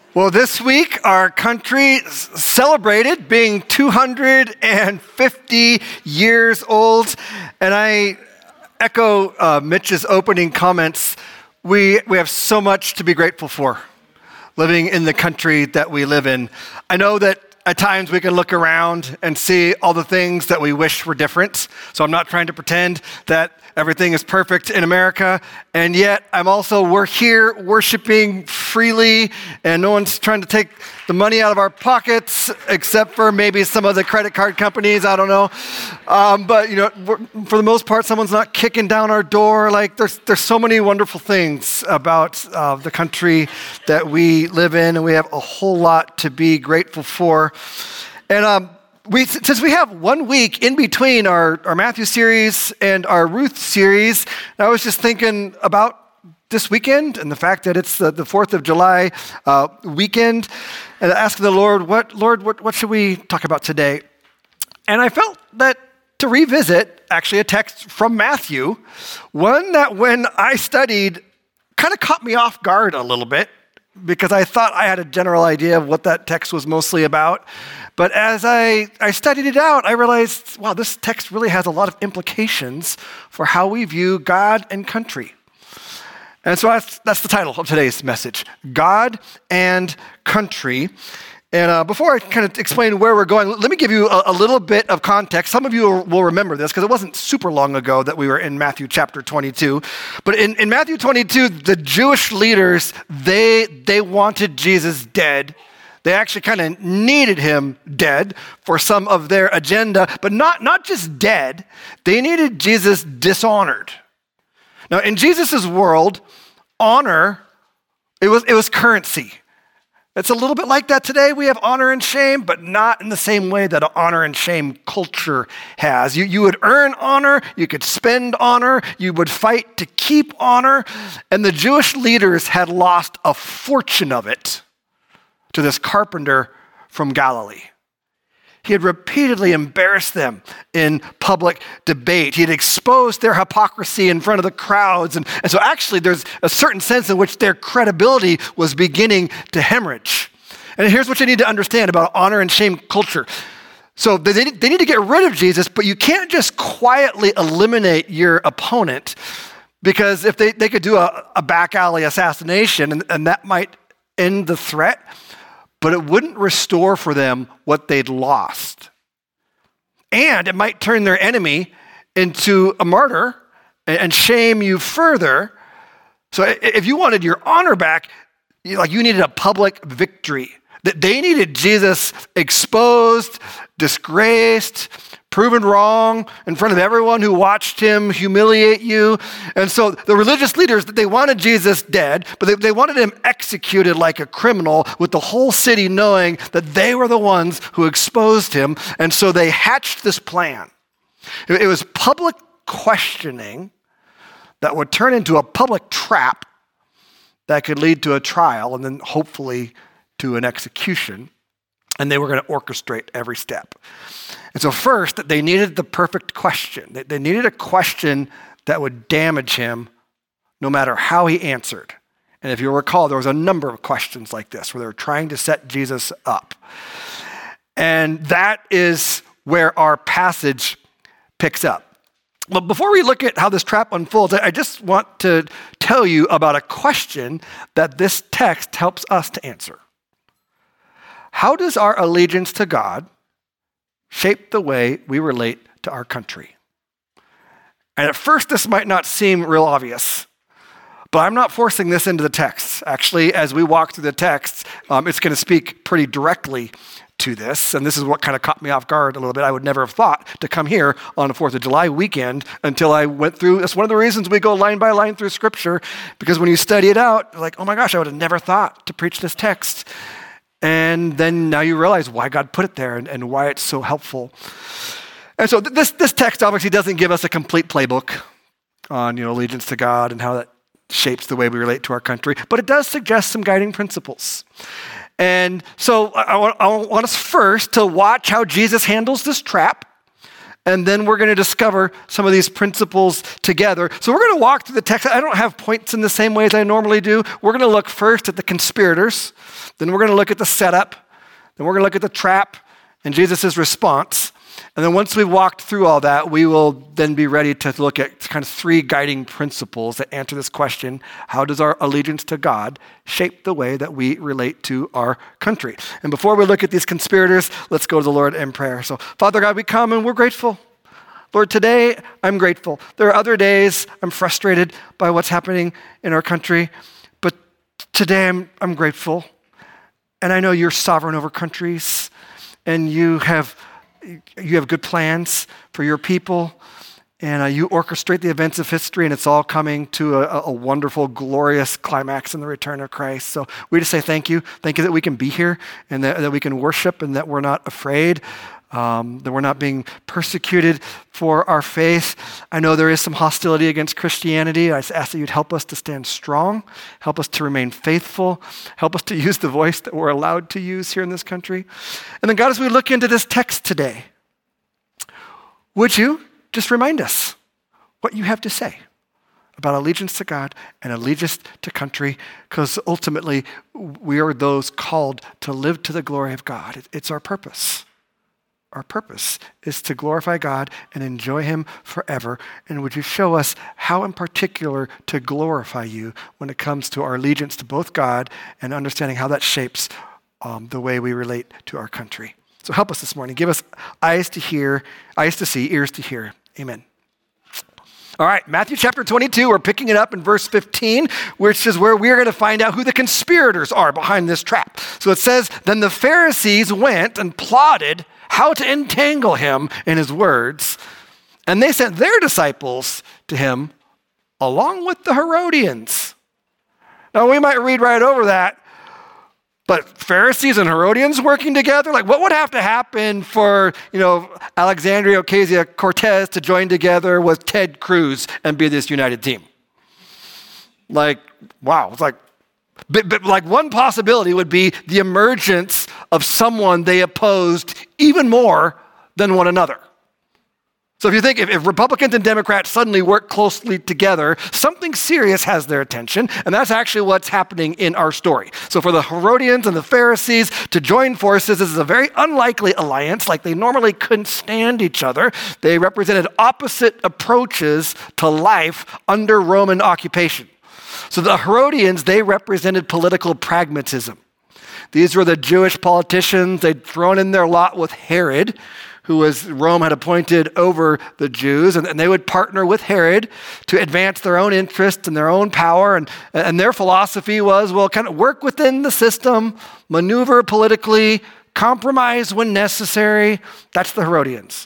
Well, this week, our country celebrated being 250 years old. And I echo Mitch's opening comments. We have so much to be grateful for living in the country that we live in. I know that at times we can look around and see all the things that we wish were different. So I'm not trying to pretend that everything is perfect in America. And yet we're here worshiping freely, and no one's trying to take the money out of our pockets, except for maybe some of the credit card companies, I don't know. But for the most part, someone's not kicking down our door. Like there's so many wonderful things about the country that we live in, and we have a whole lot to be grateful for. And since we have 1 week in between our Matthew series and our Ruth series, I was just thinking about this weekend and the fact that it's the 4th of July weekend, and asking the Lord, what should we talk about today? And I felt that to revisit actually a text from Matthew, one that when I studied kind of caught me off guard a little bit, because I thought I had a general idea of what that text was mostly about. But as I studied it out, I realized, wow, this text really has a lot of implications for how we view God and country. And so that's the title of today's message, God and Country. And before I kind of explain where we're going, let me give you a little bit of context. Some of you will remember this because it wasn't super long ago that we were in Matthew chapter 22. But in Matthew 22, the Jewish leaders, they wanted Jesus dead. They actually kind of needed him dead for some of their agenda, but not just dead. They needed Jesus dishonored. Now, in Jesus' world, honor, it was currency. It's a little bit like that today. We have honor and shame, but not in the same way that an honor and shame culture has. You would earn honor, you could spend honor, you would fight to keep honor, and the Jewish leaders had lost a fortune of it to this carpenter from Galilee. He had repeatedly embarrassed them in public debate. He had exposed their hypocrisy in front of the crowds. And so actually there's a certain sense in which their credibility was beginning to hemorrhage. And here's what you need to understand about honor and shame culture. So they need to get rid of Jesus, but you can't just quietly eliminate your opponent, because if they could do a back alley assassination and that might end the threat, but it wouldn't restore for them what they'd lost. And it might turn their enemy into a martyr and shame you further. So if you wanted your honor back, you needed a public victory. They needed Jesus exposed, disgraced, proven wrong in front of everyone who watched him humiliate you. And so the religious leaders, they wanted Jesus dead, but they wanted him executed like a criminal, with the whole city knowing that they were the ones who exposed him. And so they hatched this plan. It was public questioning that would turn into a public trap that could lead to a trial and then hopefully to an execution. And they were going to orchestrate every step. And so first, they needed the perfect question. They needed a question that would damage him no matter how he answered. And if you recall, there was a number of questions like this where they were trying to set Jesus up. And that is where our passage picks up. But before we look at how this trap unfolds, I just want to tell you about a question that this text helps us to answer. How does our allegiance to God shape the way we relate to our country? And at first, this might not seem real obvious, but I'm not forcing this into the text. Actually, as we walk through the text, it's going to speak pretty directly to this. And this is what kind of caught me off guard a little bit. I would never have thought to come here on the 4th of July weekend until I went through. That's one of the reasons we go line by line through Scripture, because when you study it out, you're like, oh my gosh, I would have never thought to preach this text. And then now you realize why God put it there and why it's so helpful. And so this text obviously doesn't give us a complete playbook on allegiance to God and how that shapes the way we relate to our country, but it does suggest some guiding principles. And so I want us first to watch how Jesus handles this trap, and then we're going to discover some of these principles together. So we're going to walk through the text. I don't have points in the same way as I normally do. We're going to look first at the conspirators, then we're going to look at the setup, then we're going to look at the trap and Jesus' response. And then once we've walked through all that, we will then be ready to look at kind of three guiding principles that answer this question: how does our allegiance to God shape the way that we relate to our country? And before we look at these conspirators, let's go to the Lord in prayer. So, Father God, we come and we're grateful. Lord, today I'm grateful. There are other days I'm frustrated by what's happening in our country, but today I'm grateful. And I know you're sovereign over countries, and you have good plans for your people, and you orchestrate the events of history, and it's all coming to a wonderful, glorious climax in the return of Christ. So we just say thank you. Thank you that we can be here, and that we can worship, and that we're not afraid, that we're not being persecuted for our faith. I know there is some hostility against Christianity. I just ask that you'd help us to stand strong, help us to remain faithful, help us to use the voice that we're allowed to use here in this country. And then God, as we look into this text today, would you just remind us what you have to say about allegiance to God and allegiance to country, because ultimately we are those called to live to the glory of God. It's our purpose. Our purpose is to glorify God and enjoy him forever. And would you show us how in particular to glorify you when it comes to our allegiance to both God and understanding how that shapes the way we relate to our country. So help us this morning. Give us eyes to hear, eyes to see, ears to hear. Amen. All right, Matthew chapter 22, we're picking it up in verse 15, which is where we're going to find out who the conspirators are behind this trap. So it says, then the Pharisees went and plotted how to entangle him in his words, and they sent their disciples to him along with the Herodians. Now we might read right over that, but Pharisees and Herodians working together? Like, what would have to happen for, Alexandria Ocasio-Cortez to join together with Ted Cruz and be this united team? Like, wow. It's like, but like one possibility would be the emergence of someone they opposed even more than one another. So if you think if Republicans and Democrats suddenly work closely together, something serious has their attention, and that's actually what's happening in our story. So for the Herodians and the Pharisees to join forces, this is a very unlikely alliance, like they normally couldn't stand each other. They represented opposite approaches to life under Roman occupation. So the Herodians, they represented political pragmatism. These were the Jewish politicians. They'd thrown in their lot with Herod, who Rome had appointed over the Jews, and they would partner with Herod to advance their own interests and their own power, and their philosophy was, well, kind of work within the system, maneuver politically, compromise when necessary. That's the Herodians.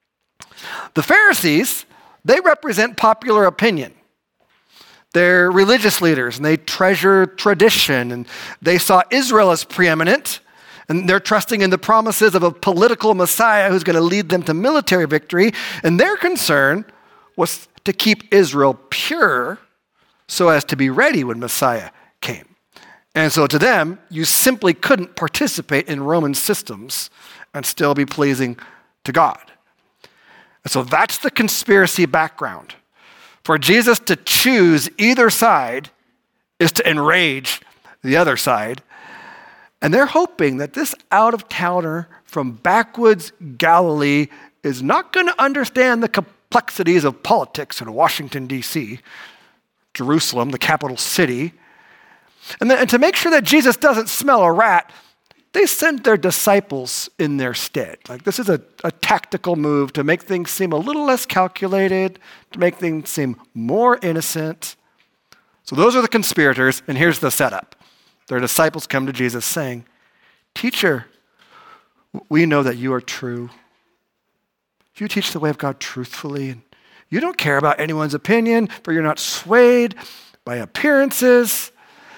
The Pharisees, they represent popular opinion. They're religious leaders, and they treasure tradition, and they saw Israel as preeminent, and they're trusting in the promises of a political Messiah who's going to lead them to military victory. And their concern was to keep Israel pure so as to be ready when Messiah came. And so to them, you simply couldn't participate in Roman systems and still be pleasing to God. And so that's the conspiracy background. For Jesus to choose either side is to enrage the other side. And they're hoping that this out-of-towner from backwoods Galilee is not going to understand the complexities of politics in Washington, D.C., Jerusalem, the capital city. And to make sure that Jesus doesn't smell a rat, they sent their disciples in their stead. Like, this is a tactical move to make things seem a little less calculated, to make things seem more innocent. So those are the conspirators, and here's the setup. Their disciples come to Jesus saying, "Teacher, we know that you are true. You teach the way of God truthfully, and you don't care about anyone's opinion, for you're not swayed by appearances."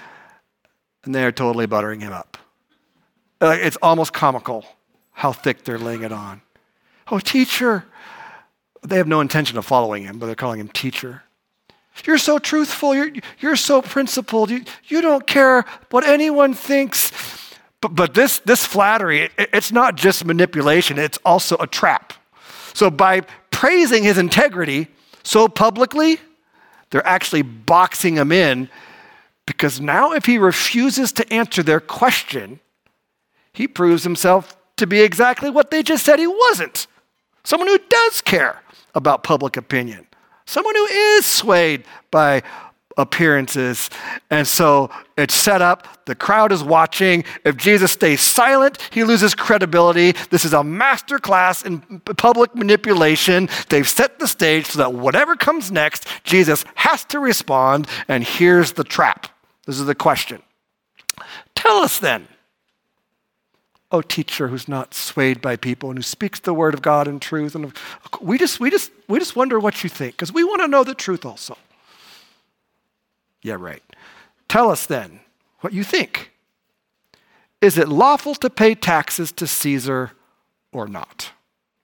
And they're totally buttering him up. It's almost comical how thick they're laying it on. "Oh, teacher." They have no intention of following him, but they're calling him teacher. "You're so truthful. You're so principled. You don't care what anyone thinks." But this flattery, it's not just manipulation. It's also a trap. So by praising his integrity so publicly, they're actually boxing him in, because now if he refuses to answer their question, he proves himself to be exactly what they just said he wasn't. Someone who does care about public opinion. Someone who is swayed by appearances. And so it's set up. The crowd is watching. If Jesus stays silent, he loses credibility. This is a master class in public manipulation. They've set the stage so that whatever comes next, Jesus has to respond. And here's the trap. This is the question. Tell us then, O teacher who's not swayed by people and who speaks the word of God in truth. And we just wonder what you think, because we want to know the truth also. Yeah, right. Tell us then what you think. Is it lawful to pay taxes to Caesar or not?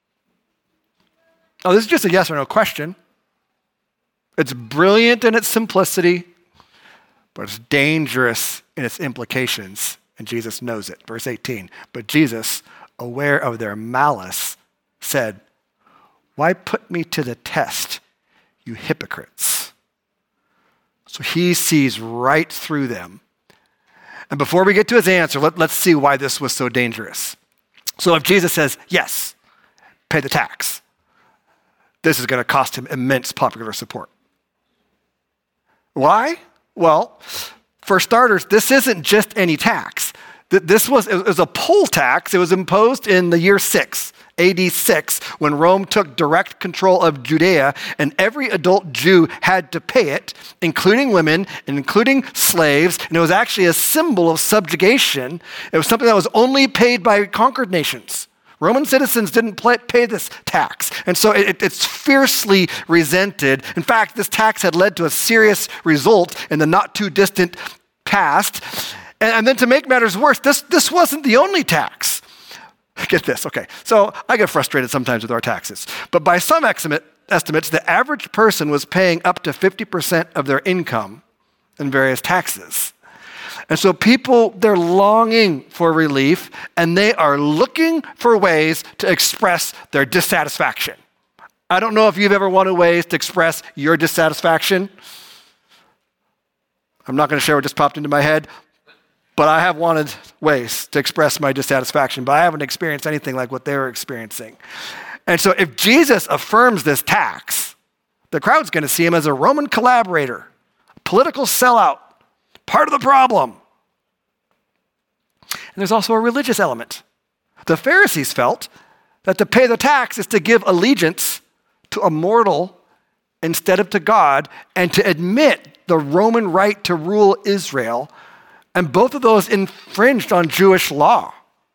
Oh, this is just a yes or no question. It's brilliant in its simplicity, but it's dangerous in its implications, and Jesus knows it. Verse 18, but Jesus, aware of their malice, said, why put me to the test, you hypocrites? So he sees right through them. And before we get to his answer, let's see why this was so dangerous. So if Jesus says, yes, pay the tax, this is going to cost him immense popular support. Why? Well, for starters, this isn't just any tax. It was a poll tax. It was imposed in the year 6, AD 6, when Rome took direct control of Judea, and every adult Jew had to pay it, including women and including slaves, and it was actually a symbol of subjugation. It was something that was only paid by conquered nations. Roman citizens didn't pay this tax, and so it's fiercely resented. In fact, this tax had led to a serious result in the not-too-distant past. And then to make matters worse, this wasn't the only tax. Get this, okay. So I get frustrated sometimes with our taxes. But by some estimates, the average person was paying up to 50% of their income in various taxes. And so people, they're longing for relief, and they are looking for ways to express their dissatisfaction. I don't know if you've ever wanted ways to express your dissatisfaction. I'm not going to share what just popped into my head. But I have wanted ways to express my dissatisfaction, but I haven't experienced anything like what they were experiencing. And so if Jesus affirms this tax, the crowd's going to see him as a Roman collaborator, a political sellout, part of the problem. And there's also a religious element. The Pharisees felt that to pay the tax is to give allegiance to a mortal instead of to God, and to admit the Roman right to rule Israel. And both of those infringed on Jewish law.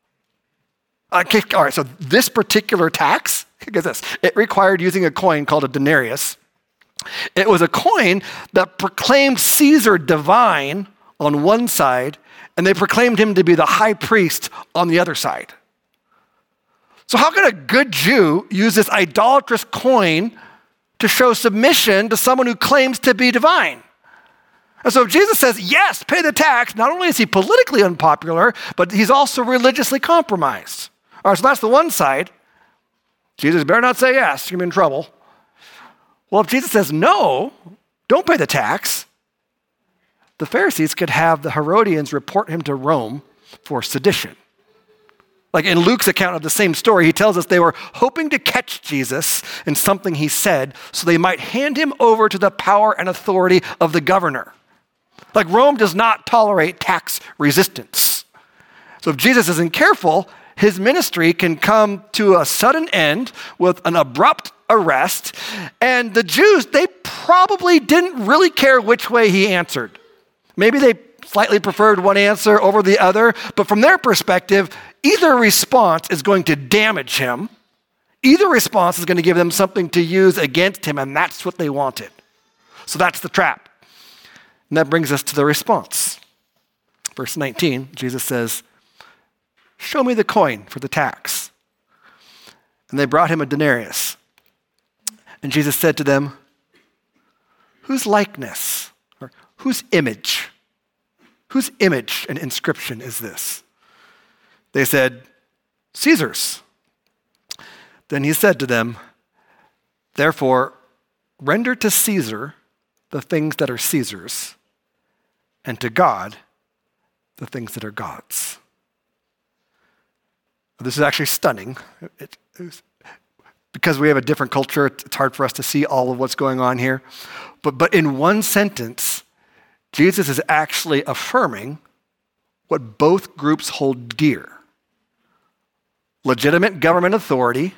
Okay, all right, so this particular tax, get this, it required using a coin called a denarius. It was a coin that proclaimed Caesar divine on one side, and they proclaimed him to be the high priest on the other side. So how can a good Jew use this idolatrous coin to show submission to someone who claims to be divine? And so if Jesus says, yes, pay the tax, not only is he politically unpopular, but he's also religiously compromised. All right, so that's the one side. Jesus better not say yes, you're in trouble. Well, if Jesus says no, don't pay the tax, the Pharisees could have the Herodians report him to Rome for sedition. Like in Luke's account of the same story, he tells us they were hoping to catch Jesus in something he said so they might hand him over to the power and authority of the governor. Like Rome does not tolerate tax resistance. So if Jesus isn't careful, his ministry can come to a sudden end with an abrupt arrest. And the Jews, they probably didn't really care which way he answered. Maybe they slightly preferred one answer over the other, but from their perspective, either response is going to damage him. Either response is going to give them something to use against him, and that's what they wanted. So that's the trap. And that brings us to the response. Verse 19, Jesus says, show me the coin for the tax. And they brought him a denarius. And Jesus said to them, whose likeness or whose image and inscription is this? They said, Caesar's. Then he said to them, therefore, render to Caesar the things that are Caesar's, and to God the things that are God's. This is actually stunning. Because we have a different culture, it's hard for us to see all of what's going on here. But in one sentence, Jesus is actually affirming what both groups hold dear: legitimate government authority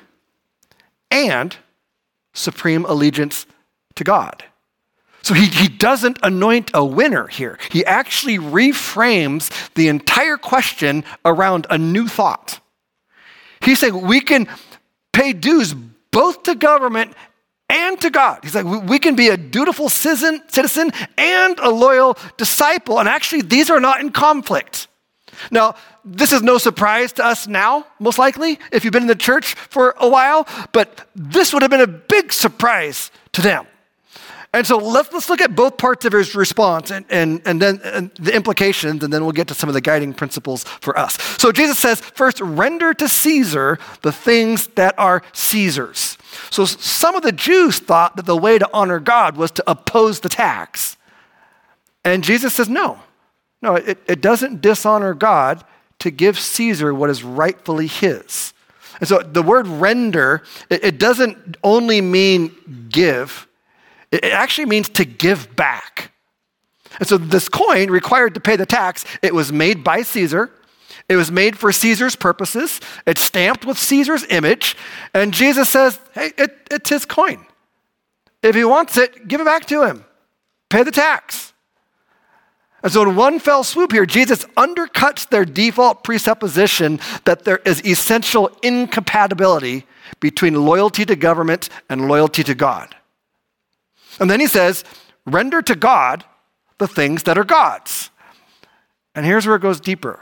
and supreme allegiance to God. So he doesn't anoint a winner here. He actually reframes the entire question around a new thought. He's saying we can pay dues both to government and to God. He's like, we can be a dutiful citizen and a loyal disciple. And actually, these are not in conflict. Now, this is no surprise to us now, most likely, if you've been in the church for a while, but this would have been a big surprise to them. And so let's look at both parts of his response and then the implications, and then we'll get to some of the guiding principles for us. So Jesus says, first, render to Caesar the things that are Caesar's. So some of the Jews thought that the way to honor God was to oppose the tax. And Jesus says, no, it doesn't dishonor God to give Caesar what is rightfully his. And so the word render, it doesn't only mean give. It actually means to give back. And so this coin required to pay the tax. It was made by Caesar. It was made for Caesar's purposes. It's stamped with Caesar's image. And Jesus says, hey, it's his coin. If he wants it, give it back to him. Pay the tax. And so in one fell swoop here, Jesus undercuts their default presupposition that there is essential incompatibility between loyalty to government and loyalty to God. And then he says, render to God the things that are God's. And here's where it goes deeper.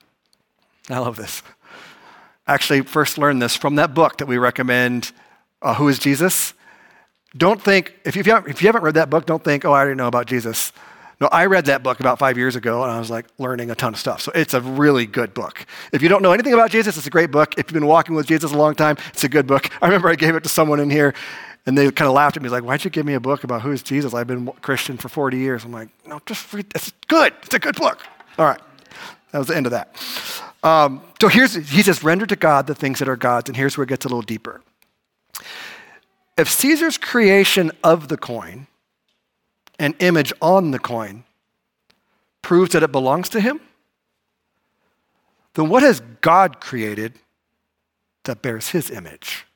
I love this. Actually, first learned this from that book that we recommend, Who is Jesus? Don't think, if you haven't read that book, don't think, oh, I already know about Jesus. No, I read that book about 5 years ago, and I was like learning a ton of stuff. So it's a really good book. If you don't know anything about Jesus, it's a great book. If you've been walking with Jesus a long time, it's a good book. I remember I gave it to someone in here, and they kind of laughed at me. He's like, why'd you give me a book about who is Jesus? I've been Christian for 40 years. I'm like, no, just read. It's good. It's a good book. All right. That was the end of that. So he says, render to God the things that are God's, and here's where it gets a little deeper. If Caesar's creation of the coin and image on the coin proves that it belongs to him, then what has God created that bears his image?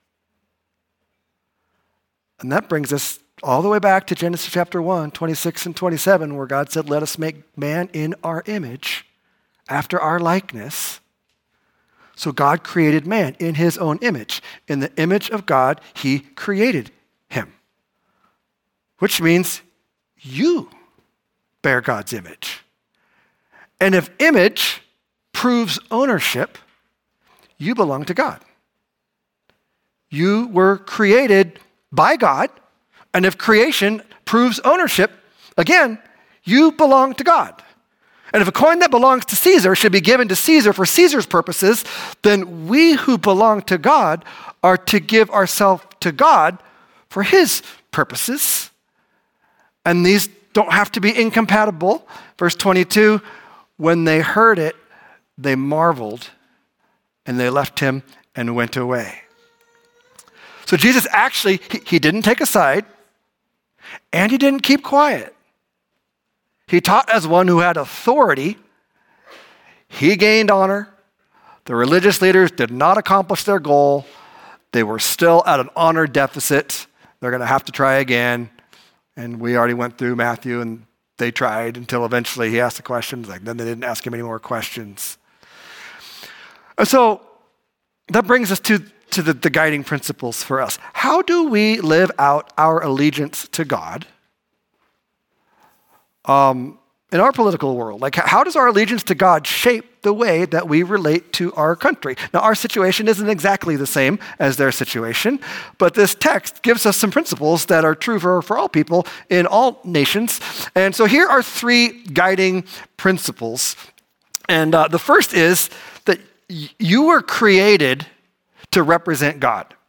And that brings us all the way back to Genesis chapter 1, 26 and 27, where God said, let us make man in our image, after our likeness. So God created man in his own image. In the image of God, he created him. Which means you bear God's image. And if image proves ownership, you belong to God. You were created by God, and if creation proves ownership, again, you belong to God. And if a coin that belongs to Caesar should be given to Caesar for Caesar's purposes, then we who belong to God are to give ourselves to God for his purposes. And these don't have to be incompatible. Verse 22, when they heard it, they marveled, and they left him and went away. So Jesus actually, he didn't take a side, and he didn't keep quiet. He taught as one who had authority. He gained honor. The religious leaders did not accomplish their goal. They were still at an honor deficit. They're going to have to try again. And we already went through Matthew, and they tried until eventually he asked the questions. Then they didn't ask him any more questions. And so that brings us to the guiding principles for us. How do we live out our allegiance to God in our political world? Like, how does our allegiance to God shape the way that we relate to our country? Now, our situation isn't exactly the same as their situation, but this text gives us some principles that are true for all people in all nations. And so here are three guiding principles. And the first is that you were created to represent God.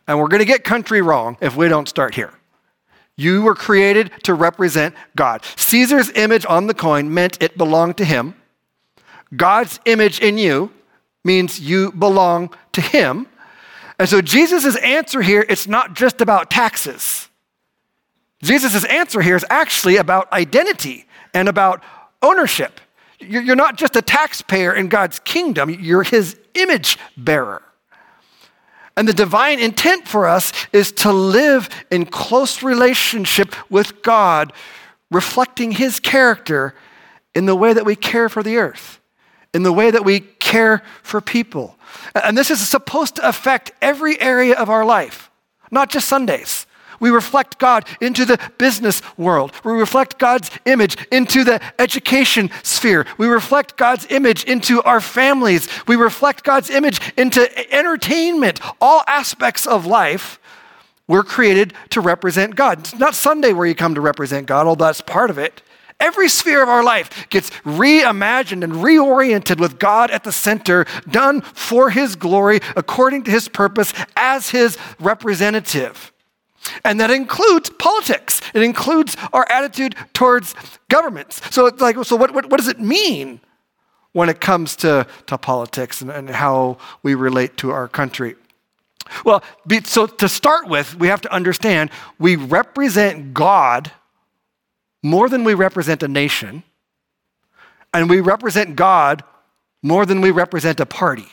And we're going to get country wrong if we don't start here. You were created to represent God. Caesar's image on the coin meant it belonged to him. God's image in you means you belong to him. And so Jesus' answer here, it's not just about taxes. Jesus' answer here is actually about identity and about ownership. You're not just a taxpayer in God's kingdom, you're his image bearer. And the divine intent for us is to live in close relationship with God, reflecting his character in the way that we care for the earth, in the way that we care for people. And this is supposed to affect every area of our life, not just Sundays. We reflect God into the business world. We reflect God's image into the education sphere. We reflect God's image into our families. We reflect God's image into entertainment. All aspects of life, we're created to represent God. It's not Sunday where you come to represent God, although that's part of it. Every sphere of our life gets reimagined and reoriented with God at the center, done for his glory, according to his purpose, as his representative. And that includes politics. It includes our attitude towards governments. So it's like, so what does it mean when it comes to politics and how we relate to our country? Well, so to start with, we have to understand we represent God more than we represent a nation, and we represent God more than we represent a party.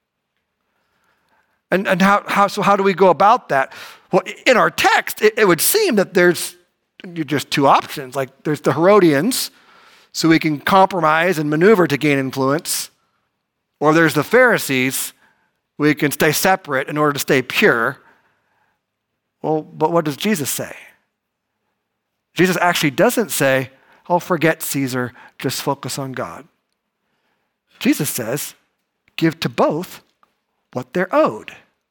And how do we go about that? Well, in our text, it would seem that there's just two options. Like there's the Herodians, so we can compromise and maneuver to gain influence, or there's the Pharisees, we can stay separate in order to stay pure. Well, but what does Jesus say? Jesus actually doesn't say, oh, forget Caesar, just focus on God. Jesus says, give to both what they're owed.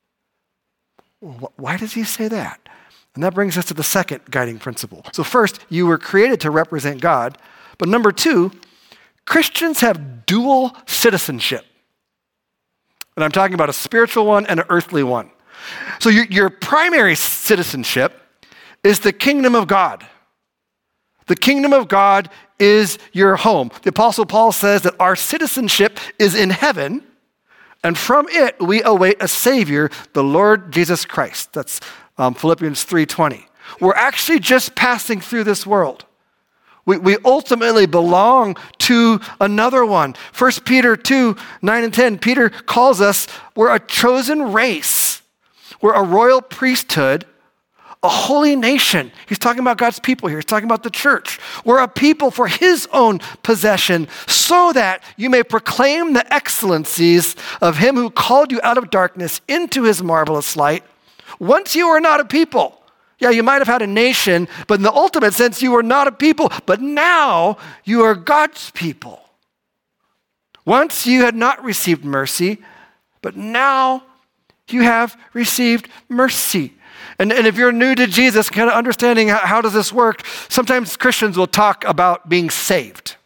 Why does he say that? And that brings us to the second guiding principle. So first, you were created to represent God. But number two, Christians have dual citizenship. And I'm talking about a spiritual one and an earthly one. So your primary citizenship is the kingdom of God. The kingdom of God is your home. The Apostle Paul says that our citizenship is in heaven, and from it we await a Savior, the Lord Jesus Christ. That's Philippians 3:20. We're actually just passing through this world. We ultimately belong to another one. 1 Peter 2:9-10, Peter calls us, we're a chosen race. We're a royal priesthood, a holy nation. He's talking about God's people here. He's talking about the church. We're a people for his own possession, so that you may proclaim the excellencies of him who called you out of darkness into his marvelous light. Once you were not a people. Yeah, you might have had a nation, but in the ultimate sense, you were not a people. But now you are God's people. Once you had not received mercy, but now you have received mercy. And if you're new to Jesus, kind of understanding how does this work, sometimes Christians will talk about being saved.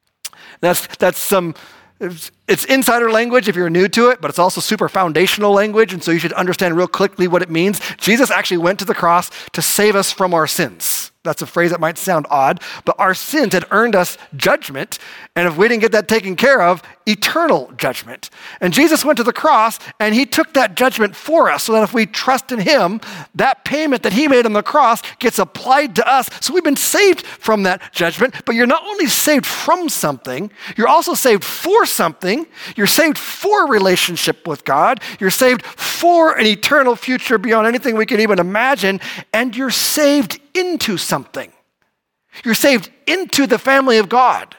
It's insider language if you're new to it, but it's also super foundational language, and so you should understand real quickly what it means. Jesus actually went to the cross to save us from our sins. That's a phrase that might sound odd, but our sins had earned us judgment, and if we didn't get that taken care of, eternal judgment. And Jesus went to the cross, and he took that judgment for us, so that if we trust in him, that payment that he made on the cross gets applied to us. So we've been saved from that judgment, but you're not only saved from something, you're also saved for something. You're saved for a relationship with God. You're saved for an eternal future beyond anything we can even imagine, and you're saved into something. You're saved into the family of God.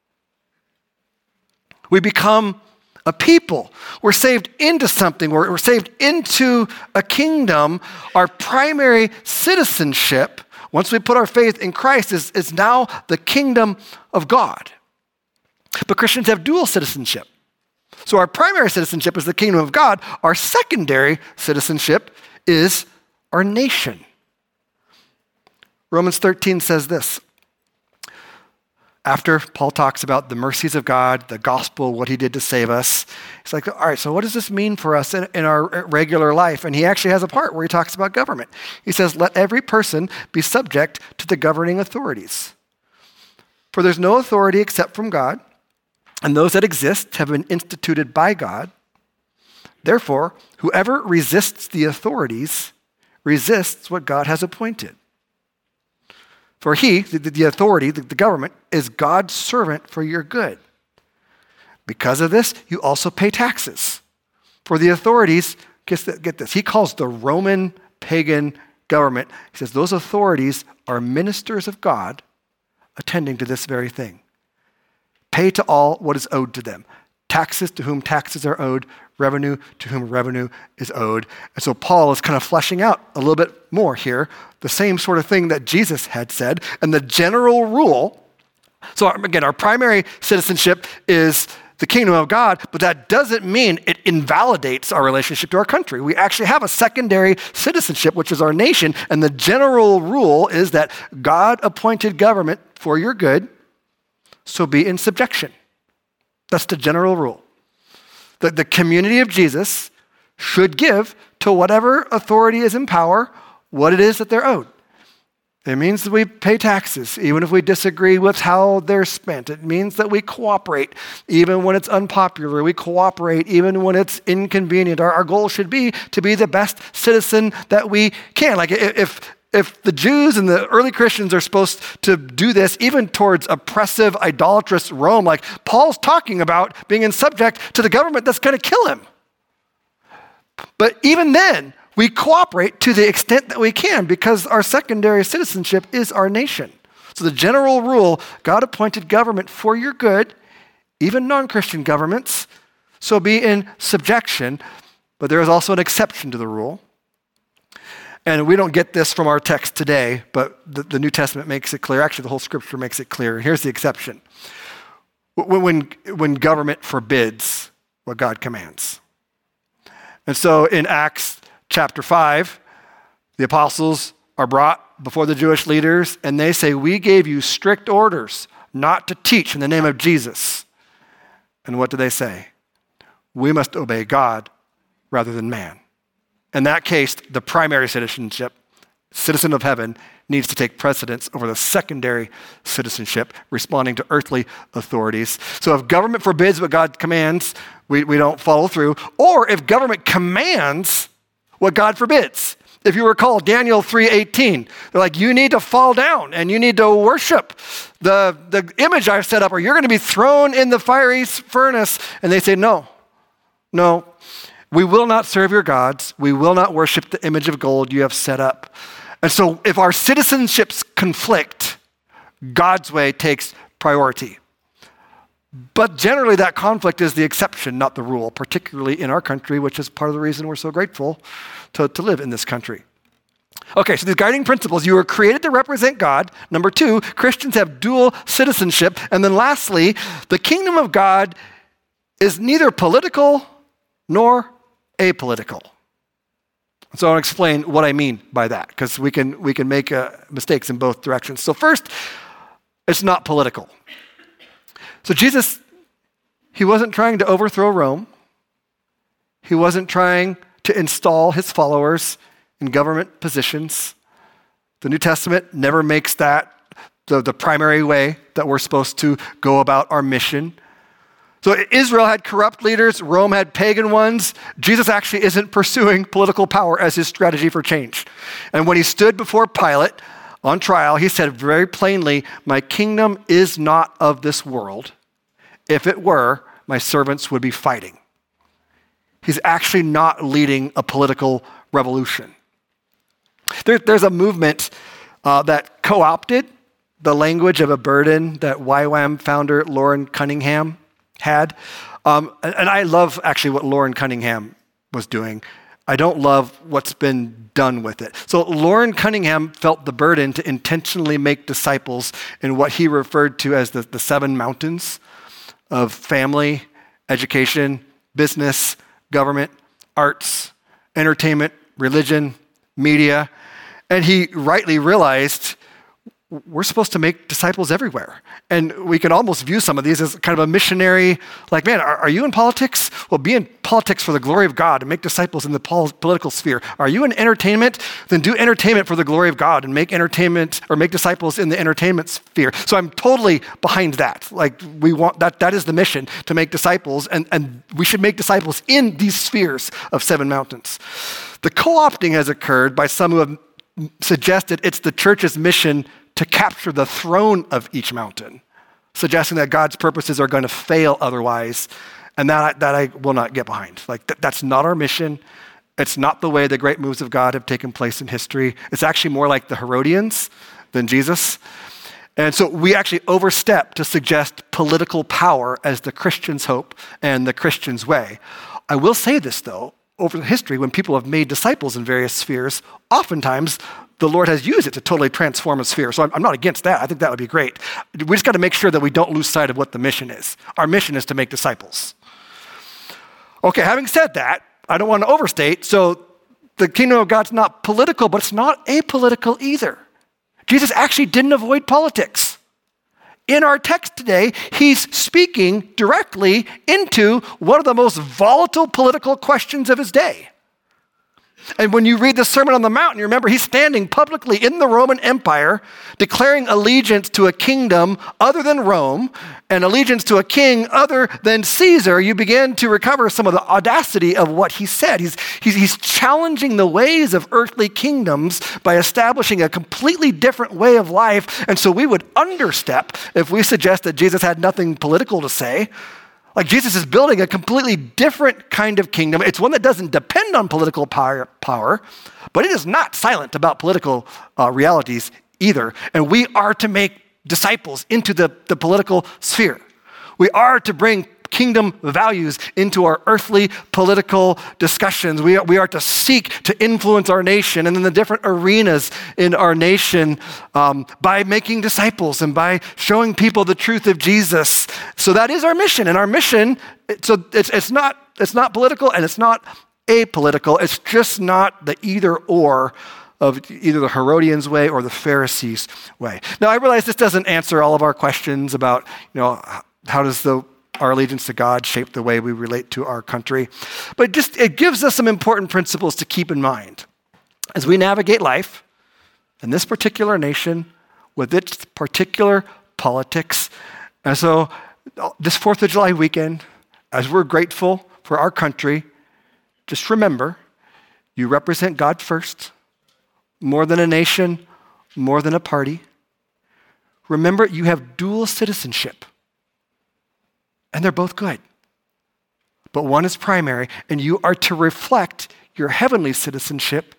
We become a people. We're saved into something. We're saved into a kingdom. Our primary citizenship, once we put our faith in Christ, is now the kingdom of God. But Christians have dual citizenship. So our primary citizenship is the kingdom of God. Our secondary citizenship is our nation. Romans 13 says this, After Paul talks about the mercies of God, the gospel, what he did to save us, he's like, all right, so what does this mean for us in our regular life? And he actually has a part where he talks about government. He says, let every person be subject to the governing authorities. For there's no authority except from God, and those that exist have been instituted by God. Therefore, whoever resists the authorities resists what God has appointed. For he, the authority, the government, is God's servant for your good. Because of this, you also pay taxes. For the authorities, get this, he calls the Roman pagan government, he says those authorities are ministers of God attending to this very thing. Pay to all what is owed to them. Taxes to whom taxes are owed, revenue to whom revenue is owed. And so Paul is kind of fleshing out a little bit more here, the same sort of thing that Jesus had said. And the general rule, so again, our primary citizenship is the kingdom of God, but that doesn't mean it invalidates our relationship to our country. We actually have a secondary citizenship, which is our nation. And the general rule is that God appointed government for your good, so be in subjection. That's the general rule. The community of Jesus should give to whatever authority is in power what it is that they're owed. It means that we pay taxes, even if we disagree with how they're spent. It means that we cooperate, even when it's unpopular. We cooperate, even when it's inconvenient. Our goal should be to be the best citizen that we can. Like if the Jews and the early Christians are supposed to do this, even towards oppressive, idolatrous Rome, like Paul's talking about being in subject to the government that's going to kill him. But even then, we cooperate to the extent that we can because our secondary citizenship is our nation. So the general rule, God appointed government for your good, even non-Christian governments, so be in subjection, but there is also an exception to the rule. And we don't get this from our text today, but the New Testament makes it clear. Actually, the whole scripture makes it clear. Here's the exception. When government forbids what God commands. And so in Acts chapter 5, the apostles are brought before the Jewish leaders, and they say, we gave you strict orders not to teach in the name of Jesus. And what do they say? We must obey God rather than man. In that case, the primary citizenship, citizen of heaven, needs to take precedence over the secondary citizenship, responding to earthly authorities. So if government forbids what God commands, we don't follow through. Or if government commands what God forbids. If you recall Daniel 3:18, they're like, you need to fall down and you need to worship the image I've set up, or you're going to be thrown in the fiery furnace. And they say, no, we will not serve your gods. We will not worship the image of gold you have set up. And so if our citizenships conflict, God's way takes priority. But generally that conflict is the exception, not the rule, particularly in our country, which is part of the reason we're so grateful to live in this country. Okay, so these guiding principles, you were created to represent God. Number 2, Christians have dual citizenship. And then lastly, the kingdom of God is neither political nor apolitical. So I'll explain what I mean by that, because we can make mistakes in both directions. So first, it's not political. So Jesus, he wasn't trying to overthrow Rome. He wasn't trying to install his followers in government positions. The New Testament never makes that the primary way that we're supposed to go about our mission. So Israel had corrupt leaders, Rome had pagan ones. Jesus actually isn't pursuing political power as his strategy for change. And when he stood before Pilate on trial, he said very plainly, my kingdom is not of this world. If it were, my servants would be fighting. He's actually not leading a political revolution. There's a movement that co-opted the language of a burden that YWAM founder Loren Cunningham had. And I love actually what Loren Cunningham was doing. I don't love what's been done with it. So Loren Cunningham felt the burden to intentionally make disciples in what he referred to as the 7 mountains of family, education, business, government, arts, entertainment, religion, media. And he rightly realized we're supposed to make disciples everywhere. And we can almost view some of these as kind of a missionary, like, man, are you in politics? Well, be in politics for the glory of God and make disciples in the political sphere. Are you in entertainment? Then do entertainment for the glory of God and make entertainment or make disciples in the entertainment sphere. So I'm totally behind that. Like, we want that is the mission, to make disciples, and we should make disciples in these spheres of Seven Mountains. The co-opting has occurred by some who have suggested it's the church's mission to capture the throne of each mountain, suggesting that God's purposes are going to fail otherwise, and that I will not get behind. Like, that's not our mission. It's not the way the great moves of God have taken place in history. It's actually more like the Herodians than Jesus. And so we actually overstep to suggest political power as the Christian's hope and the Christian's way. I will say this, though. Over history, when people have made disciples in various spheres, oftentimes the Lord has used it to totally transform a sphere. So I'm not against that. I think that would be great. We just got to make sure that we don't lose sight of what the mission is. Our mission is to make disciples. Okay, having said that, I don't want to overstate. So the kingdom of God's not political, but it's not apolitical either. Jesus actually didn't avoid politics. In our text today, he's speaking directly into one of the most volatile political questions of his day. And when you read the Sermon on the Mount, you remember he's standing publicly in the Roman Empire, declaring allegiance to a kingdom other than Rome and allegiance to a king other than Caesar. You begin to recover some of the audacity of what he said. He's challenging the ways of earthly kingdoms by establishing a completely different way of life. And so we would understep if we suggest that Jesus had nothing political to say. Like, Jesus is building a completely different kind of kingdom. It's one that doesn't depend on political power, but it is not silent about political realities either. And we are to make disciples into the political sphere. We are to bring kingdom values into our earthly political discussions. We are to seek to influence our nation and in the different arenas in our nation by making disciples and by showing people the truth of Jesus. So that is our mission. And our mission, so it's not political and it's not apolitical. It's just not the either or of either the Herodians' way or the Pharisees' way. Now, I realize this doesn't answer all of our questions about, how does our allegiance to God shape the way we relate to our country. But it gives us some important principles to keep in mind as we navigate life in this particular nation with its particular politics. And so this 4th of July weekend, as we're grateful for our country, just remember, you represent God first, more than a nation, more than a party. Remember, you have dual citizenship. And they're both good. But one is primary, and you are to reflect your heavenly citizenship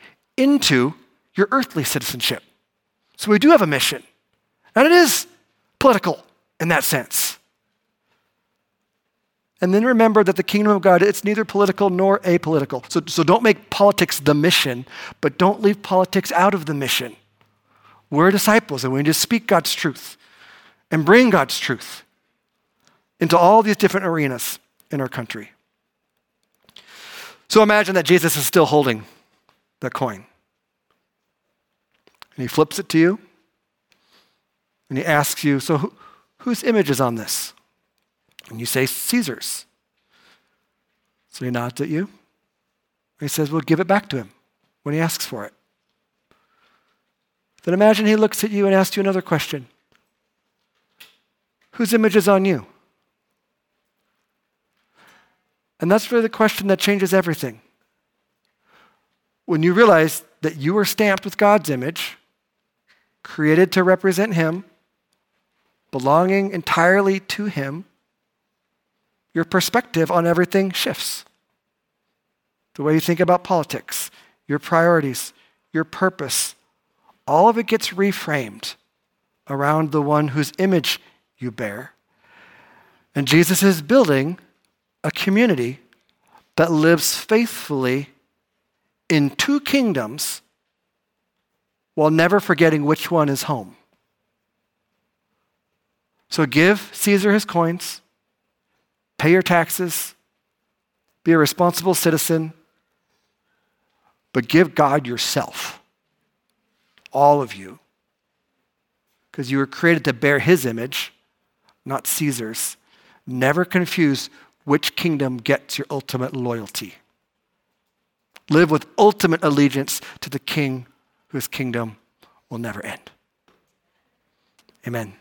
into your earthly citizenship. So we do have a mission, and it is political in that sense. And then remember that the kingdom of God, it's neither political nor apolitical. So don't make politics the mission, but don't leave politics out of the mission. We're disciples, and we need to speak God's truth and bring God's truth into all these different arenas in our country. So imagine that Jesus is still holding the coin. And he flips it to you, and he asks you, so whose image is on this? And you say, Caesar's. So he nods at you, and he says, well, give it back to him when he asks for it. Then imagine he looks at you and asks you another question. Whose image is on you? And that's really the question that changes everything. When you realize that you are stamped with God's image, created to represent him, belonging entirely to him, your perspective on everything shifts. The way you think about politics, your priorities, your purpose, all of it gets reframed around the one whose image you bear. And Jesus is building a community that lives faithfully in two kingdoms while never forgetting which one is home. So give Caesar his coins, pay your taxes, be a responsible citizen, but give God yourself, all of you, because you were created to bear his image, not Caesar's. Never confuse which kingdom gets your ultimate loyalty. Live with ultimate allegiance to the King whose kingdom will never end. Amen.